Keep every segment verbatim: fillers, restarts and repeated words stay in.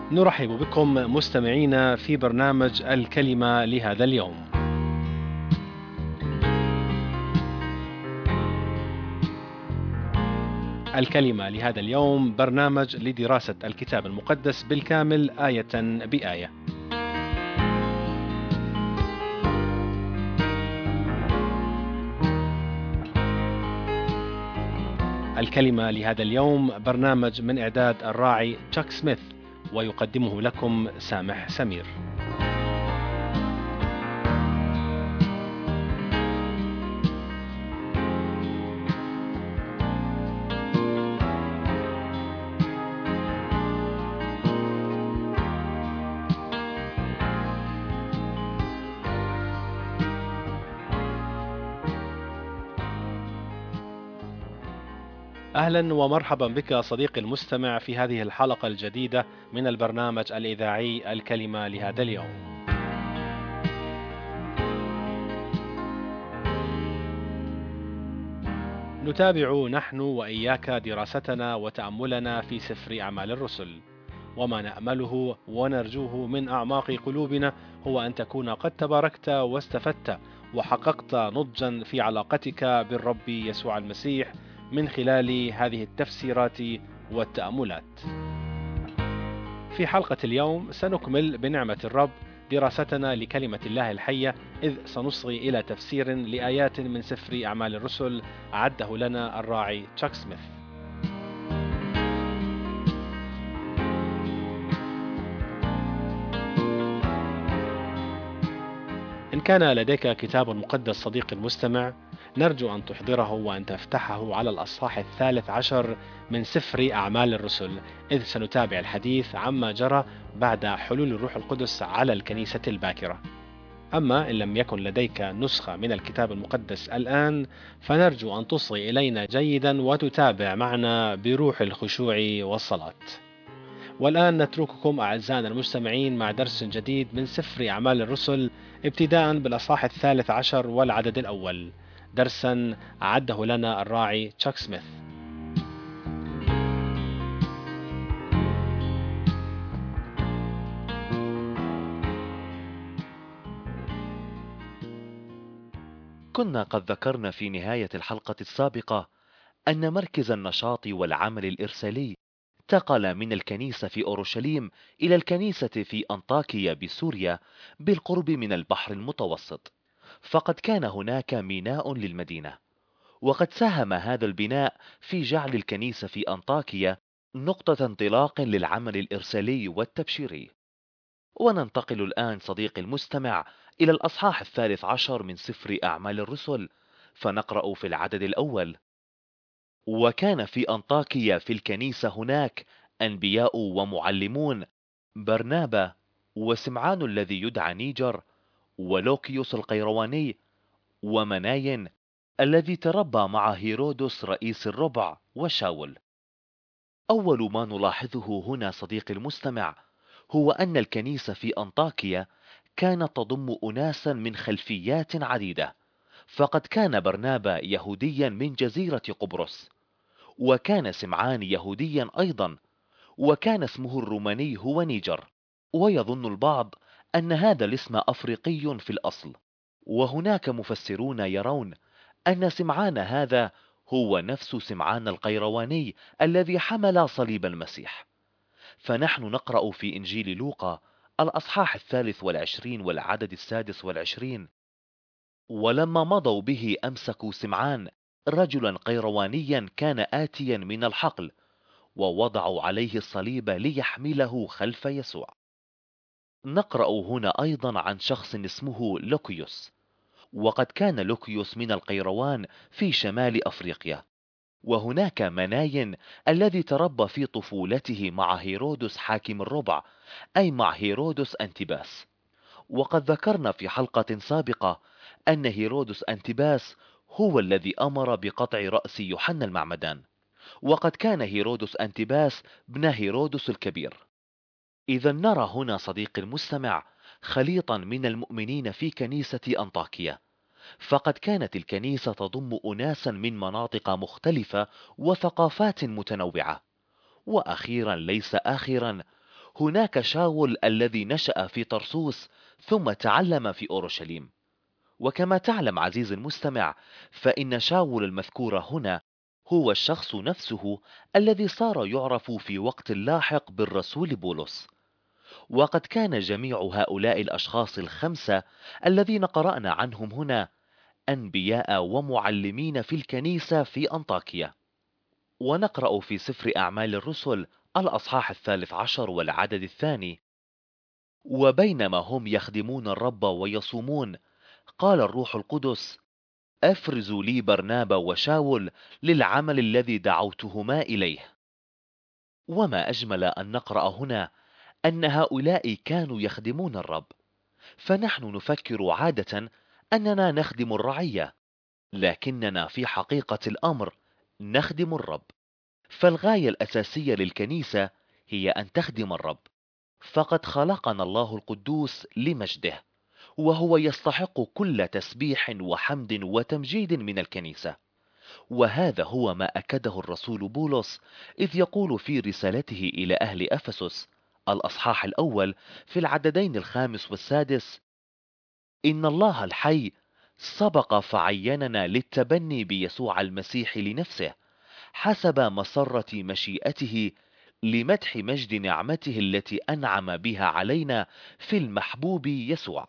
نرحب بكم مستمعينا في برنامج الكلمة لهذا اليوم. الكلمة لهذا اليوم برنامج لدراسة الكتاب المقدس بالكامل آية بآية. الكلمة لهذا اليوم برنامج من إعداد الراعي تشاك سميث، ويقدمه لكم سامح سمير. أهلا ومرحبا بك صديقي المستمع في هذه الحلقة الجديدة من البرنامج الإذاعي الكلمة لهذا اليوم. نتابع نحن وإياك دراستنا وتأملنا في سفر أعمال الرسل، وما نأمله ونرجوه من أعماق قلوبنا هو أن تكون قد تباركت واستفدت وحققت نضجا في علاقتك بالرب يسوع المسيح من خلال هذه التفسيرات والتأملات. في حلقة اليوم سنكمل بنعمة الرب دراستنا لكلمة الله الحية، إذ سنصغي إلى تفسير لآيات من سفر أعمال الرسل أعده لنا الراعي تشاك سميث. إن كان لديك كتاب مقدس صديقي المستمع، نرجو أن تحضره وأن تفتحه على الأصحاح الثالث عشر من سفر أعمال الرسل، إذ سنتابع الحديث عما جرى بعد حلول الروح القدس على الكنيسة الباكرة. أما إن لم يكن لديك نسخة من الكتاب المقدس الآن، فنرجو أن تصغي إلينا جيدا وتتابع معنا بروح الخشوع والصلاة. والآن نترككم أعزائنا المستمعين مع درس جديد من سفر أعمال الرسل، ابتداء بالأصحاح الثالث عشر والعدد الأول، درسا أعده لنا الراعي تشاك سميث. كنا قد ذكرنا في نهاية الحلقة السابقة أن مركز النشاط والعمل الإرسالي انتقل من الكنيسة في أورشليم إلى الكنيسة في أنطاكيا بسوريا بالقرب من البحر المتوسط، فقد كان هناك ميناء للمدينة، وقد ساهم هذا البناء في جعل الكنيسة في أنطاكيا نقطة انطلاق للعمل الإرسالي والتبشيري. وننتقل الآن صديقي المستمع إلى الأصحاح الثالث عشر من سفر أعمال الرسل، فنقرأ في العدد الأول: وكان في أنطاكيا في الكنيسة هناك أنبياء ومعلمون، برنابا وسمعان الذي يدعى نيجر، ولوكيوس القيرواني، ومناين الذي تربى مع هيرودس رئيس الربع، وشاول. أول ما نلاحظه هنا صديقي المستمع هو أن الكنيسة في أنطاكيا كانت تضم أناسا من خلفيات عديدة، فقد كان برنابا يهوديا من جزيرة قبرص، وكان سمعان يهوديا أيضا، وكان اسمه الروماني هو نيجر، ويظن البعض أن هذا الاسم أفريقي في الأصل، وهناك مفسرون يرون أن سمعان هذا هو نفس سمعان القيرواني الذي حمل صليب المسيح. فنحن نقرأ في إنجيل لوقا الأصحاح الثالث والعشرين والعدد السادس والعشرين: ولما مضوا به أمسكوا سمعان رجلا قيروانيا كان آتيا من الحقل، ووضعوا عليه الصليب ليحمله خلف يسوع. نقرأ هنا أيضا عن شخص اسمه لوكيوس، وقد كان لوكيوس من القيروان في شمال أفريقيا، وهناك مناين الذي تربى في طفولته مع هيرودس حاكم الربع، أي مع هيرودس أنتباس. وقد ذكرنا في حلقة سابقة أن هيرودس أنتباس هو الذي أمر بقطع رأس يوحنا المعمدان، وقد كان هيرودس أنتباس ابن هيرودس الكبير. إذا نرى هنا صديقي المستمع خليطا من المؤمنين في كنيسة أنطاكيا، فقد كانت الكنيسة تضم أناسا من مناطق مختلفة وثقافات متنوعة. وأخيرا ليس آخرا، هناك شاول الذي نشأ في طرسوس ثم تعلم في أورشليم. وكما تعلم عزيزي المستمع، فإن شاول المذكور هنا هو الشخص نفسه الذي صار يعرف في وقت لاحق بالرسول بولس. وقد كان جميع هؤلاء الأشخاص الخمسة الذين قرأنا عنهم هنا أنبياء ومعلمين في الكنيسة في أنطاكيا. ونقرأ في سفر أعمال الرسل الأصحاح الثالث عشر والعدد الثاني: وبينما هم يخدمون الرب ويصومون، قال الروح القدس: أفرزوا لي برنابا وشاول للعمل الذي دعوتهما إليه. وما أجمل أن نقرأ هنا أن هؤلاء كانوا يخدمون الرب. فنحن نفكر عادة أننا نخدم الرعية، لكننا في حقيقة الأمر نخدم الرب. فالغاية الأساسية للكنيسة هي أن تخدم الرب، فقد خلقنا الله القدوس لمجده، وهو يستحق كل تسبيح وحمد وتمجيد من الكنيسة. وهذا هو ما أكده الرسول بولس إذ يقول في رسالته إلى أهل أفسس الأصحاح الأول في العددين الخامس والسادس: إن الله الحي سبق فعيننا للتبني بيسوع المسيح لنفسه حسب مسرة مشيئته، لمدح مجد نعمته التي أنعم بها علينا في المحبوب يسوع.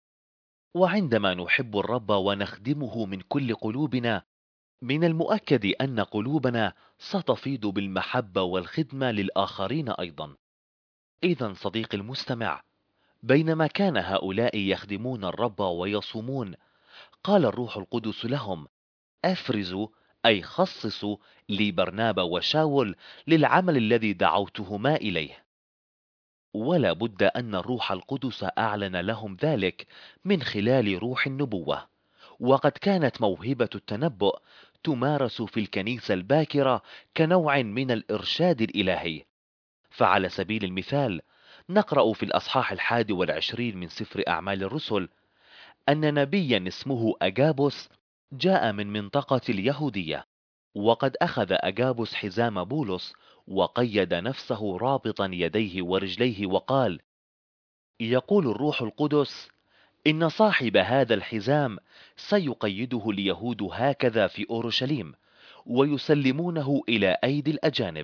وعندما نحب الرب ونخدمه من كل قلوبنا، من المؤكد أن قلوبنا ستفيض بالمحبة والخدمة للآخرين أيضا. إذن صديقي المستمع، بينما كان هؤلاء يخدمون الرب ويصومون، قال الروح القدس لهم: أفرزوا، أي خصصوا، لي برنابا وشاول للعمل الذي دعوتهما إليه. ولا بد أن الروح القدس أعلن لهم ذلك من خلال روح النبوة. وقد كانت موهبة التنبؤ تمارس في الكنيسة الباكرة كنوع من الإرشاد الإلهي. فعلى سبيل المثال، نقرأ في الأصحاح الحادي والعشرين من سفر أعمال الرسل أن نبيا اسمه أجابوس جاء من منطقة اليهودية، وقد أخذ أجابوس حزام بولس وقيد نفسه رابطا يديه ورجليه وقال: يقول الروح القدس إن صاحب هذا الحزام سيقيده اليهود هكذا في أورشليم، ويسلمونه إلى أيدي الأجانب.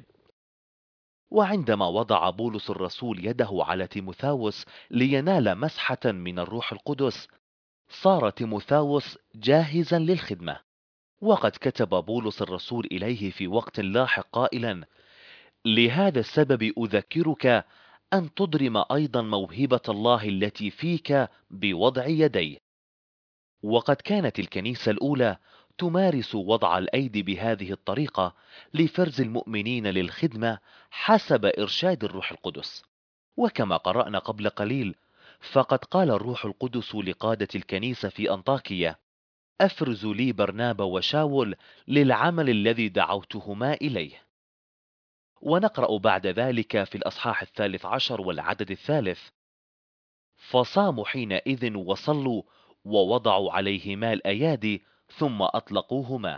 وعندما وضع بولس الرسول يده على تيموثاوس لينال مسحة من الروح القدس، صار تيموثاوس جاهزا للخدمة. وقد كتب بولس الرسول إليه في وقت لاحق قائلا: لهذا السبب أذكرك أن تضرم أيضا موهبة الله التي فيك بوضع يديه. وقد كانت الكنيسة الأولى تمارس وضع الأيدي بهذه الطريقة لفرز المؤمنين للخدمة حسب إرشاد الروح القدس. وكما قرأنا قبل قليل، فقد قال الروح القدس لقادة الكنيسة في أنطاكيا: أفرزوا لي برنابا وشاول للعمل الذي دعوتهما إليه. ونقرأ بعد ذلك في الأصحاح الثالث عشر والعدد الثالث: فصاموا حينئذ وصلوا ووضعوا عليهما الأيادي ثم أطلقوهما.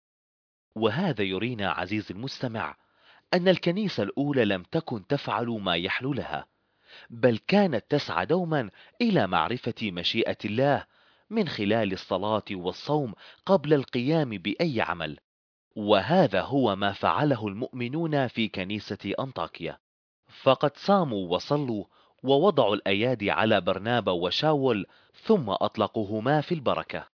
وهذا يرينا عزيزي المستمع أن الكنيسة الأولى لم تكن تفعل ما يحلو لها، بل كانت تسعى دوما إلى معرفة مشيئة الله من خلال الصلاة والصوم قبل القيام بأي عمل. وهذا هو ما فعله المؤمنون في كنيسة أنطاكيا، فقد صاموا وصلوا ووضعوا الأيادي على برنابا وشاول ثم أطلقوهما في البركة.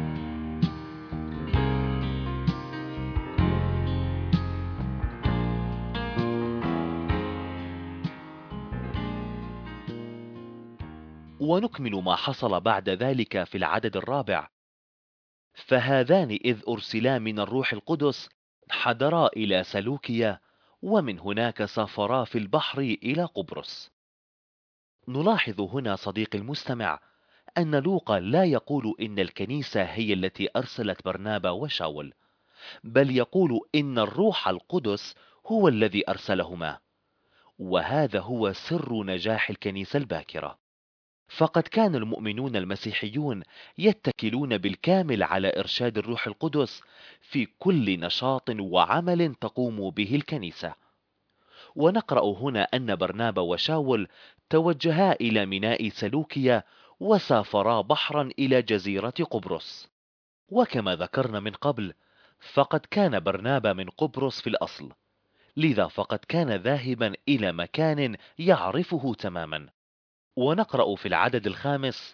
ونكمل ما حصل بعد ذلك في العدد الرابع: فهذان إذ أرسلا من الروح القدس حضرا إلى سلوكيا، ومن هناك سافرا في البحر إلى قبرص. نلاحظ هنا صديقي المستمع أن لوقا لا يقول إن الكنيسة هي التي أرسلت برنابا وشاول، بل يقول إن الروح القدس هو الذي أرسلهما. وهذا هو سر نجاح الكنيسة الباكرة. فقد كان المؤمنون المسيحيون يتكلون بالكامل على إرشاد الروح القدس في كل نشاط وعمل تقوم به الكنيسة. ونقرأ هنا أن برنابا وشاول توجها إلى ميناء سلوكيا وسافرا بحرا إلى جزيرة قبرص. وكما ذكرنا من قبل، فقد كان برنابا من قبرص في الأصل، لذا فقد كان ذاهبا إلى مكان يعرفه تماما. ونقرأ في العدد الخامس: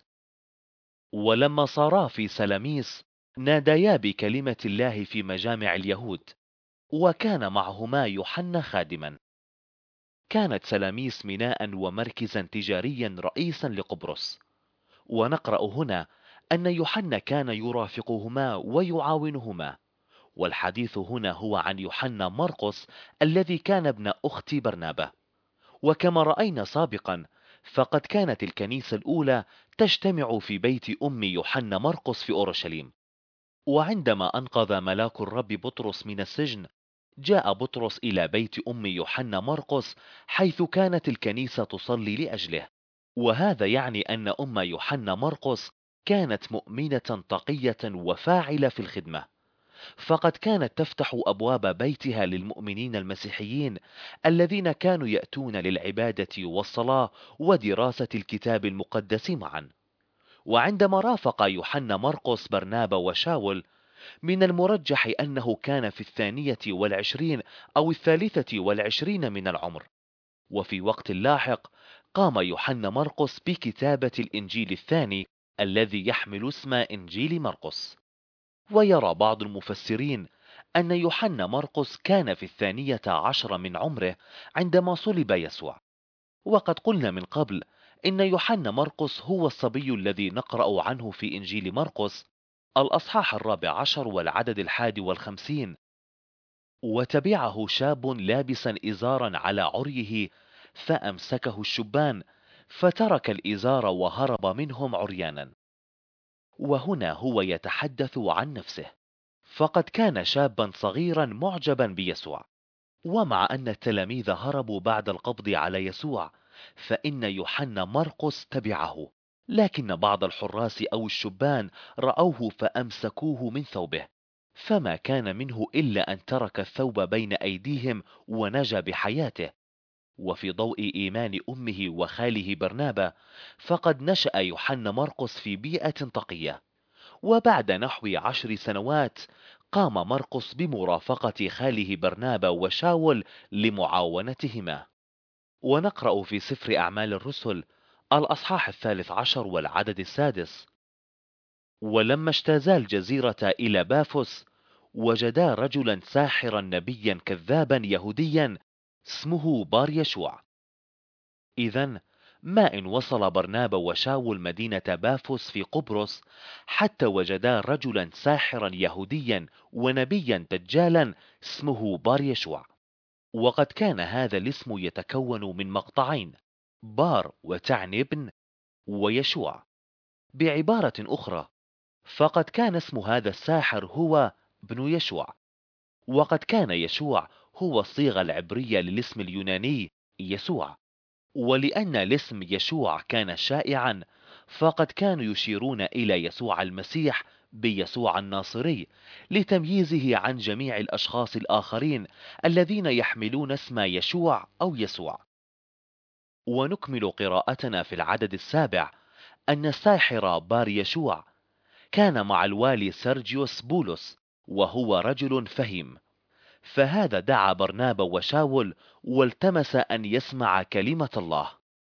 ولما صارا في سلاميس ناديا بكلمة الله في مجامع اليهود، وكان معهما يوحنا خادما. كانت سلاميس ميناء ومركزا تجاريا رئيسا لقبرص. ونقرأ هنا أن يوحنا كان يرافقهما ويعاونهما. والحديث هنا هو عن يوحنا مرقس الذي كان ابن أخت برنابا. وكما رأينا سابقا، فقد كانت الكنيسة الأولى تجتمع في بيت أم يوحنا مرقس في أورشليم. وعندما أنقذ ملاك الرب بطرس من السجن، جاء بطرس إلى بيت أم يوحنا مرقس حيث كانت الكنيسة تصلي لأجله. وهذا يعني أن أم يوحنا مرقس كانت مؤمنة تقية وفاعلة في الخدمة، فقد كانت تفتح أبواب بيتها للمؤمنين المسيحيين الذين كانوا يأتون للعبادة والصلاة ودراسة الكتاب المقدس معا. وعندما رافق يوحنا مرقس برنابا وشاول، من المرجح أنه كان في الثانية والعشرين أو الثالثة والعشرين من العمر. وفي وقت لاحق قام يوحنا مرقس بكتابة الإنجيل الثاني الذي يحمل اسم إنجيل مرقس. ويرى بعض المفسرين أن يوحنا مرقس كان في الثانية عشر من عمره عندما صلب يسوع. وقد قلنا من قبل إن يوحنا مرقس هو الصبي الذي نقرأ عنه في إنجيل مرقس الأصحاح الرابع عشر والعدد الحادي والخمسين: وتبعه شاب لابسا إزارا على عريه فأمسكه الشبان فترك الإزار وهرب منهم عريانا. وهنا هو يتحدث عن نفسه، فقد كان شابا صغيرا معجبا بيسوع. ومع أن التلاميذ هربوا بعد القبض على يسوع، فإن يوحنا مرقس تبعه، لكن بعض الحراس أو الشبان رأوه فأمسكوه من ثوبه، فما كان منه إلا أن ترك الثوب بين أيديهم ونجا بحياته. وفي ضوء إيمان أمه وخاله برنابا، فقد نشأ يوحنا مرقس في بيئة تقية. وبعد نحو عشر سنوات قام مرقس بمرافقة خاله برنابا وشاول لمعاونتهما. ونقرأ في سفر أعمال الرسل الأصحاح الثالث عشر والعدد السادس: ولما اجتازا الجزيرة إلى بافوس وجدا رجلا ساحرا نبيا كذابا يهوديا اسمه بار يشوع. إذن ما إن وصل برنابا وشاول مدينة بافوس في قبرص حتى وجدا رجلا ساحرا يهوديا ونبيا دجالا اسمه بار يشوع. وقد كان هذا الاسم يتكون من مقطعين: بار وتعني ابن، ويشوع. بعبارة أخرى، فقد كان اسم هذا الساحر هو ابن يشوع، وقد كان يشوع هو الصيغة العبرية للاسم اليوناني يسوع. ولأن الاسم يشوع كان شائعا، فقد كانوا يشيرون إلى يسوع المسيح بيسوع الناصري لتمييزه عن جميع الأشخاص الآخرين الذين يحملون اسم يشوع أو يسوع. ونكمل قراءتنا في العدد السابع أن الساحر بار يشوع كان مع الوالي سيرجيوس بولس، وهو رجل فهيم. فهذا دعا برنابا وشاول والتمس أن يسمع كلمة الله.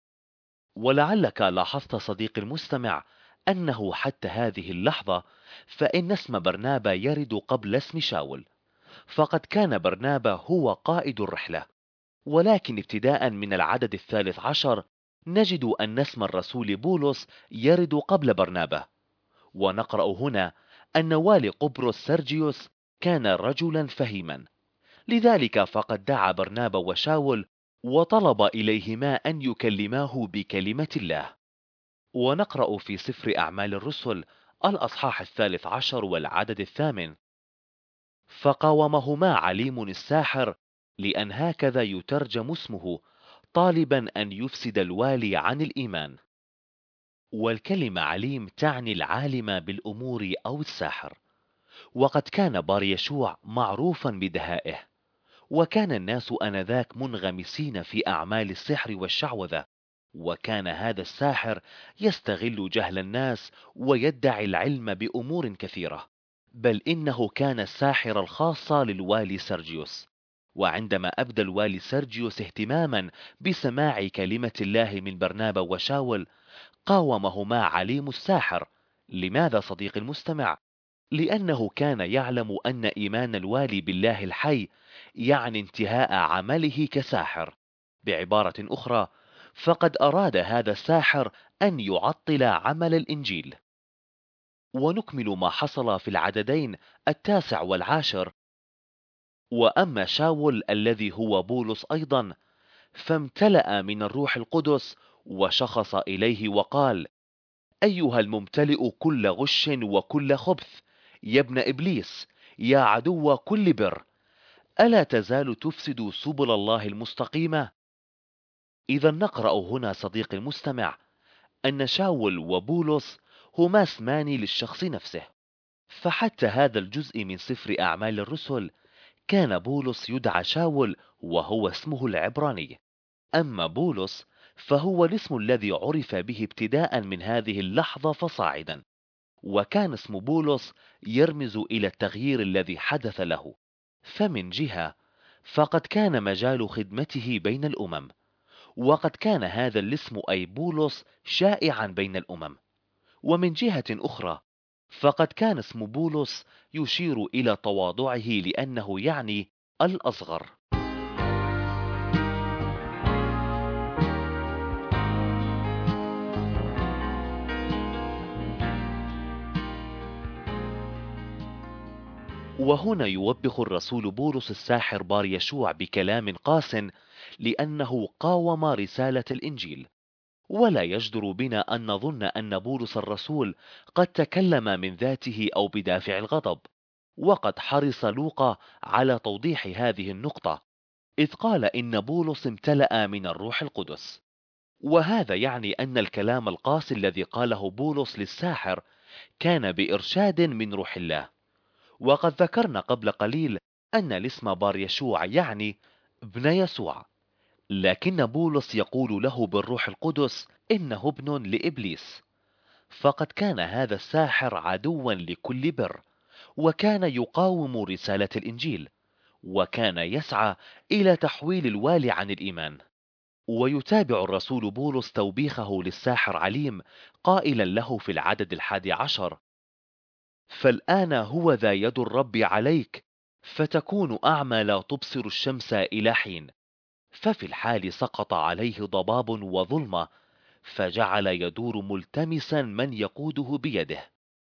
ولعلك لاحظت صديقي المستمع أنه حتى هذه اللحظة فإن اسم برنابا يرد قبل اسم شاول، فقد كان برنابا هو قائد الرحلة. ولكن ابتداء من العدد الثالث عشر نجد أن اسم الرسول بولس يرد قبل برنابا. ونقرأ هنا أن والي قبرص سيرجيوس كان رجلا فهيما، لذلك فقد دعا برنابا وشاول وطلب إليهما أن يكلماه بكلمة الله. ونقرأ في سفر أعمال الرسل الأصحاح الثالث عشر والعدد الثامن: فقاومهما عليم الساحر، لأن هكذا يترجم اسمه، طالبا أن يفسد الوالي عن الإيمان. والكلمة عليم تعني العالم بالأمور أو الساحر. وقد كان بار يشوع معروفا بدهائه، وكان الناس آنذاك منغمسين في أعمال السحر والشعوذة، وكان هذا الساحر يستغل جهل الناس ويدعي العلم بأمور كثيرة، بل إنه كان الساحر الخاص للوالي سيرجيوس. وعندما أبدى الوالي سيرجيوس اهتماما بسماع كلمة الله من برنابا وشاول، قاومهما عليم الساحر. لماذا صديقي المستمع؟ لأنه كان يعلم أن إيمان الوالي بالله الحي يعني انتهاء عمله كساحر. بعبارة أخرى، فقد أراد هذا الساحر أن يعطل عمل الإنجيل. ونكمل ما حصل في العددين التاسع والعاشر. وأما شاول الذي هو بولس أيضا، فامتلأ من الروح القدس وشخص إليه وقال: أيها الممتلئ كل غش وكل خبث، يا ابن إبليس، يا عدو كل بر، ألا تزال تفسد سبل الله المستقيمة؟ إذا نقرأ هنا صديقي المستمع أن شاول وبولس هما اسمان للشخص نفسه. فحتى هذا الجزء من سفر أعمال الرسل كان بولس يدعى شاول وهو اسمه العبراني. أما بولس فهو الاسم الذي عرف به ابتداء من هذه اللحظة فصاعدا، وكان اسم بولس يرمز إلى التغيير الذي حدث له. فمن جهة فقد كان مجال خدمته بين الأمم، وقد كان هذا الاسم أي بولس شائعا بين الأمم. ومن جهة أخرى فقد كان اسم بولس يشير إلى تواضعه لأنه يعني الأصغر. وهنا يوبخ الرسول بولس الساحر بار يشوع بكلام قاس لأنه قاوم رسالة الإنجيل. ولا يجدر بنا أن نظن أن بولس الرسول قد تكلم من ذاته أو بدافع الغضب، وقد حرص لوقا على توضيح هذه النقطة، إذ قال إن بولس امتلأ من الروح القدس. وهذا يعني أن الكلام القاسي الذي قاله بولس للساحر كان بإرشاد من روح الله. وقد ذكرنا قبل قليل أن الاسم بار يشوع يعني ابن يسوع، لكن بولس يقول له بالروح القدس إنه ابن لإبليس. فقد كان هذا الساحر عدوا لكل بر، وكان يقاوم رسالة الإنجيل، وكان يسعى إلى تحويل الوالي عن الإيمان. ويتابع الرسول بولس توبيخه للساحر عليم قائلا له في العدد الحادي عشر: فالآن هو ذا يد الرب عليك، فتكون أعمى لا تبصر الشمس إلى حين. ففي الحال سقط عليه ضباب وظلمة، فجعل يدور ملتمسا من يقوده بيده.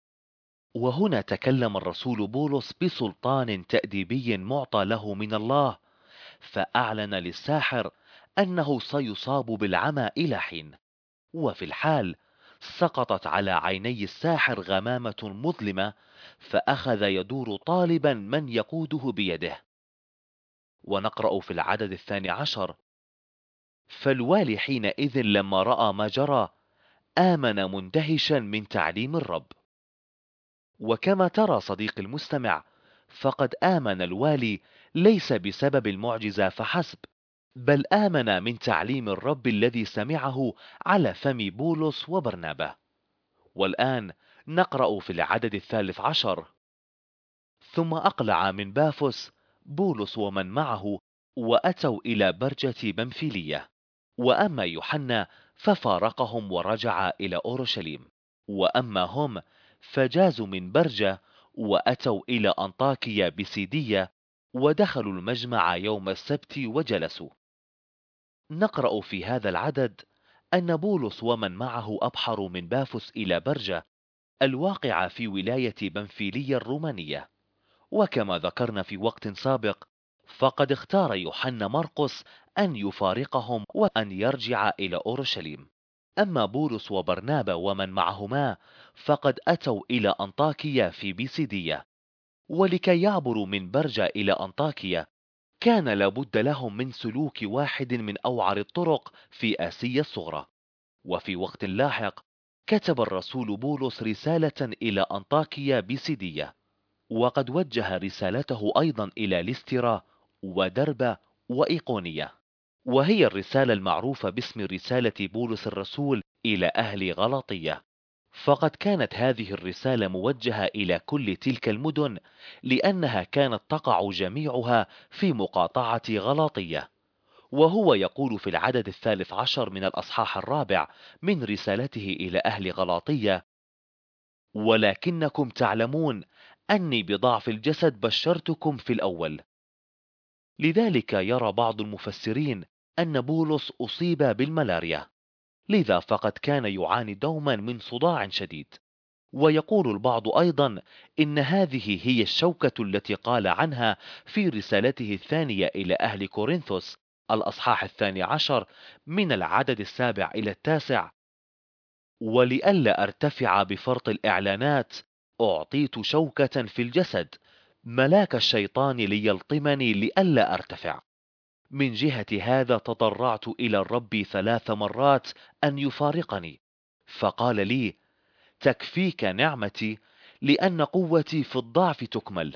وهنا تكلم الرسول بولس بسلطان تأديبي معطى له من الله، فأعلن للساحر أنه سيصاب بالعمى إلى حين. وفي الحال سقطت على عيني الساحر غمامة مظلمة، فأخذ يدور طالبا من يقوده بيده. ونقرأ في العدد الثاني عشر: فالوالي حينئذ لما رأى ما جرى آمن مندهشا من تعليم الرب. وكما ترى صديقي المستمع، فقد آمن الوالي ليس بسبب المعجزة فحسب، بل آمن من تعليم الرب الذي سمعه على فم بولس وبرنابا. والآن نقرأ في العدد الثالث عشر: ثم أقلع من بافس بولس ومن معه وأتوا إلى برجة بمفيلية. وأما يوحنا ففارقهم ورجع إلى أورشليم. وأما هم فجازوا من برجة وأتوا إلى أنطاكيا بسيدية، ودخلوا المجمع يوم السبت وجلسوا. نقرأ في هذا العدد أن بولس ومن معه أبحروا من بافس إلى برجة الواقعة في ولاية بنفيلية الرومانية. وكما ذكرنا في وقت سابق، فقد اختار يوحنا مرقس أن يفارقهم وأن يرجع إلى أورشليم. أما بولس وبرنابا ومن معهما فقد أتوا إلى أنطاكيا في بيسيدية. ولكي يعبروا من برجة إلى أنطاكيا كان لابد لهم من سلوك واحد من أوعر الطرق في آسيا الصغرى. وفي وقت لاحق كتب الرسول بولس رسالة إلى أنطاكيا بيسيدية، وقد وجه رسالته أيضا إلى ليسترا ودربة وإيقونية، وهي الرسالة المعروفة باسم رسالة بولس الرسول إلى أهل غلاطية. فقد كانت هذه الرسالة موجهة إلى كل تلك المدن، لأنها كانت تقع جميعها في مقاطعة غلاطية. وهو يقول في العدد الثالث عشر من الأصحاح الرابع من رسالته إلى أهل غلاطية: ولكنكم تعلمون أني بضعف الجسد بشرتكم في الأول. لذلك يرى بعض المفسرين أن بولس أصيب بالملاريا، لذا فقد كان يعاني دوما من صداع شديد. ويقول البعض أيضا إن هذه هي الشوكة التي قال عنها في رسالته الثانية إلى أهل كورنثوس الأصحاح الثاني عشر من العدد السابع إلى التاسع: ولئلا أرتفع بفرط الإعلانات أعطيت شوكة في الجسد، ملاك الشيطان ليلطمني لئلا أرتفع. من جهة هذا تضرعت إلى الرب ثلاث مرات أن يفارقني، فقال لي: تكفيك نعمتي، لأن قوتي في الضعف تكمل.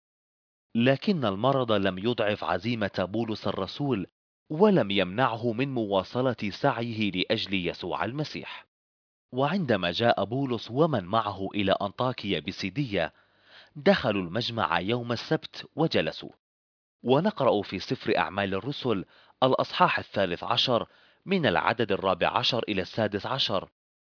لكن المرض لم يضعف عزيمة بولس الرسول، ولم يمنعه من مواصلة سعيه لأجل يسوع المسيح. وعندما جاء بولس ومن معه إلى أنطاكيا بسيدية، دخلوا المجمع يوم السبت وجلسوا. ونقرأ في سفر أعمال الرسل الأصحاح الثالث عشر من العدد الرابع عشر إلى السادس عشر: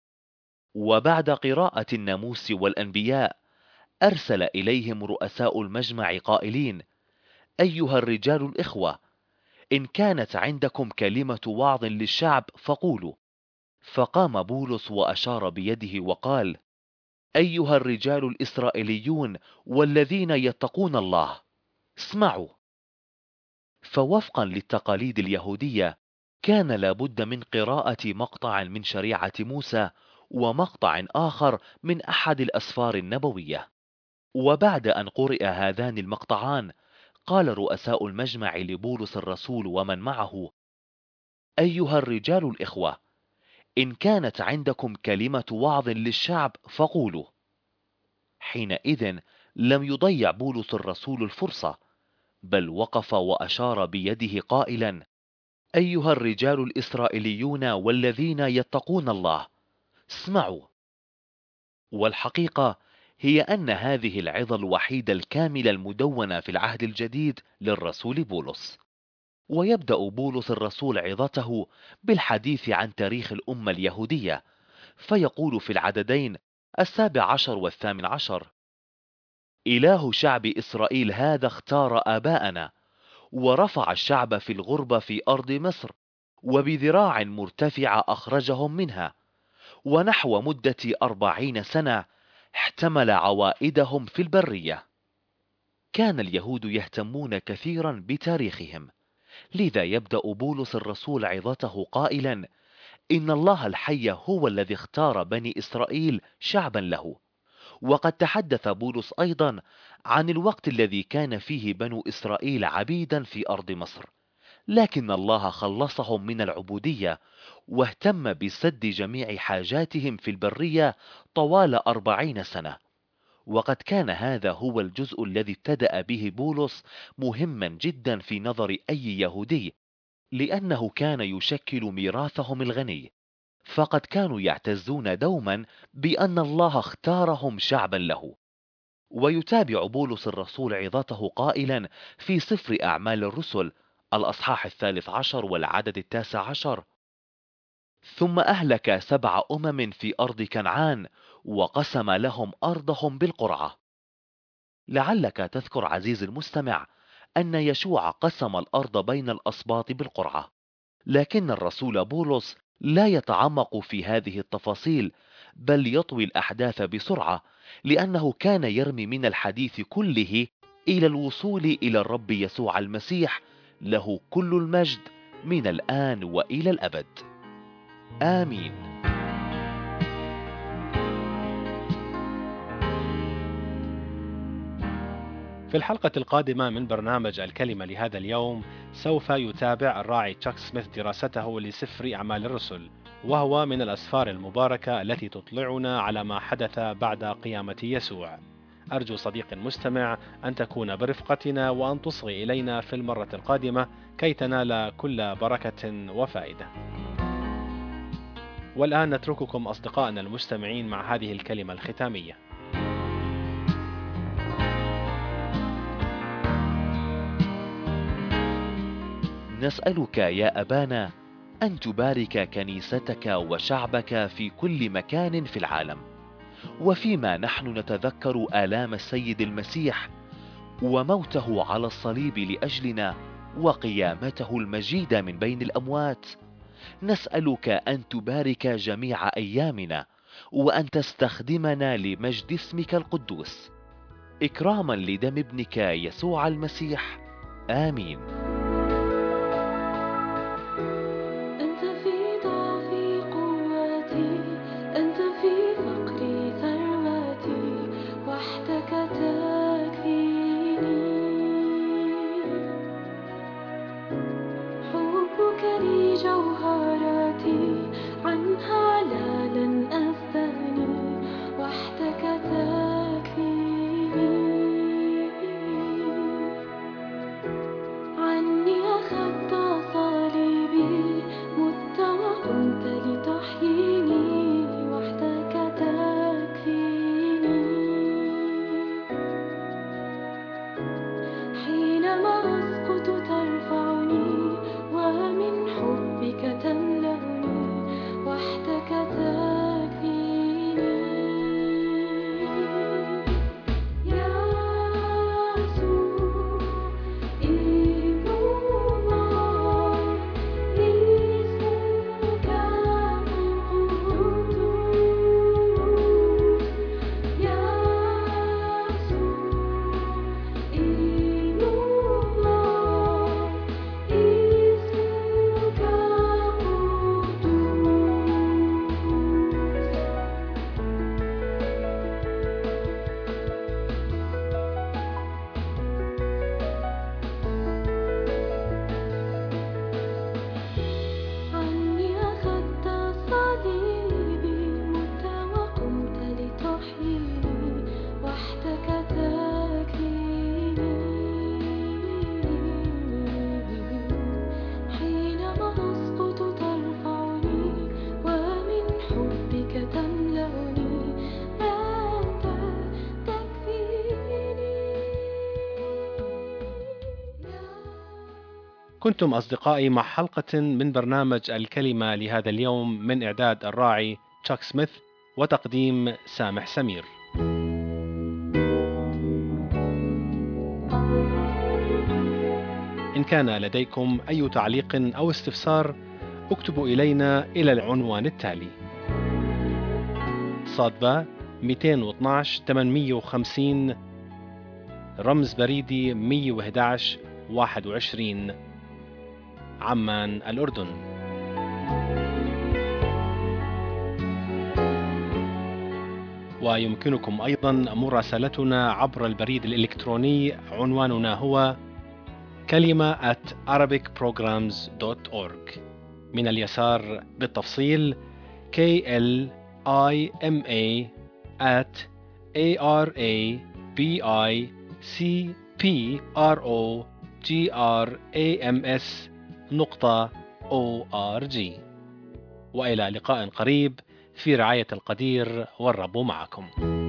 وبعد قراءة الناموس والأنبياء أرسل إليهم رؤساء المجمع قائلين: أيها الرجال الإخوة، إن كانت عندكم كلمة وعظ للشعب فقولوا. فقام بولس وأشار بيده وقال: أيها الرجال الإسرائيليون والذين يتقون الله، اسمعوا. فوفقا للتقاليد اليهودية كان لابد من قراءة مقطع من شريعة موسى ومقطع آخر من أحد الأسفار النبوية. وبعد أن قرئ هذان المقطعان قال رؤساء المجمع لبولس الرسول ومن معه: أيها الرجال الإخوة، إن كانت عندكم كلمة وعظ للشعب فقولوا. حينئذ لم يضيع بولس الرسول الفرصة، بل وقف وأشار بيده قائلا: أيها الرجال الإسرائيليون والذين يتقون الله، اسمعوا. والحقيقة هي أن هذه العظة الوحيدة الكاملة المدونة في العهد الجديد للرسول بولس. ويبدأ بولس الرسول عظته بالحديث عن تاريخ الأمة اليهودية، فيقول في العددين السابع عشر والثامن عشر: إله شعب إسرائيل هذا اختار آباءنا، ورفع الشعب في الغربة في أرض مصر، وبذراع مرتفعة أخرجهم منها، ونحو مدة أربعين سنة احتمل عوائدهم في البرية. كان اليهود يهتمون كثيرا بتاريخهم، لذا يبدأ بولس الرسول عظته قائلا: إن الله الحي هو الذي اختار بني إسرائيل شعبا له. وقد تحدث بولس أيضا عن الوقت الذي كان فيه بنو إسرائيل عبيدا في أرض مصر، لكن الله خلصهم من العبودية واهتم بسد جميع حاجاتهم في البرية طوال أربعين سنة. وقد كان هذا هو الجزء الذي ابتدأ به بولس مهما جدا في نظر أي يهودي، لأنه كان يشكل ميراثهم الغني. فقد كانوا يعتزون دوما بأن الله اختارهم شعبا له. ويتابع بولس الرسول عظته قائلا في سفر أعمال الرسل الأصحاح الثالث عشر والعدد التاسع عشر: ثم أهلك سبع أمم في أرض كنعان، وقسم لهم أرضهم بالقرعة. لعلك تذكر عزيزي المستمع أن يشوع قسم الأرض بين الأسباط بالقرعة، لكن الرسول بولس لا يتعمق في هذه التفاصيل، بل يطوي الأحداث بسرعة، لأنه كان يرمي من الحديث كله إلى الوصول إلى الرب يسوع المسيح، له كل المجد من الآن وإلى الأبد. آمين. في الحلقة القادمة من برنامج الكلمة لهذا اليوم سوف يتابع الراعي تشاك سميث دراسته لسفر أعمال الرسل، وهو من الأسفار المباركة التي تطلعنا على ما حدث بعد قيامة يسوع. أرجو صديقي المستمع أن تكون برفقتنا وأن تصغي إلينا في المرة القادمة كي تنال كل بركة وفائدة. والآن نترككم أصدقائنا المستمعين مع هذه الكلمة الختامية. نسألك يا أبانا أن تبارك كنيستك وشعبك في كل مكان في العالم، وفيما نحن نتذكر آلام السيد المسيح وموته على الصليب لأجلنا وقيامته المجيدة من بين الأموات، نسألك أن تبارك جميع أيامنا وأن تستخدمنا لمجد اسمك القدوس، إكراما لدم ابنك يسوع المسيح. آمين. أنت في ضعفي قوتي، أنت في فقري ثروتي، وحدك تكفيني. حبك لي جوهرتي، عنها لا لن أستغني، وحدك تكفيني. عني أخذت صليبي، مت وقمت لتحييني، وحدك تكفيني. حينما أسقط ترفعني، ومن حبك تملأني، وحدك تكفيني. يسوع ابن الله، اسمك القدوس. يسوع ابن الله، اسمك القدوس. عني أخذت صليبي، مت وقمت لتحييني، وحدك تكفيني. حينما أسقط ترفعني، ومن حبك تملأني، أنت تكفيني. كنتم أصدقائي مع حلقة من برنامج الكلمة لهذا اليوم من إعداد الراعي تشاك سميث وتقديم سامح سمير. إن كان لديكم أي تعليق أو استفسار اكتبوا إلينا إلى العنوان التالي: صادبة مئتين واثناشر ثمانمئة وخمسين، رمز بريدي مئة وأحد عشر واحد وعشرين، عمان الأردن. ويمكنكم أيضا مراسلتنا عبر البريد الإلكتروني، عنواننا هو كلمة at arabic programs dot org. من اليسار بالتفصيل K L I M A at A R A B I C P R O G R A M S نقطة O R G. وإلى لقاء قريب في رعاية القدير، والرب معكم.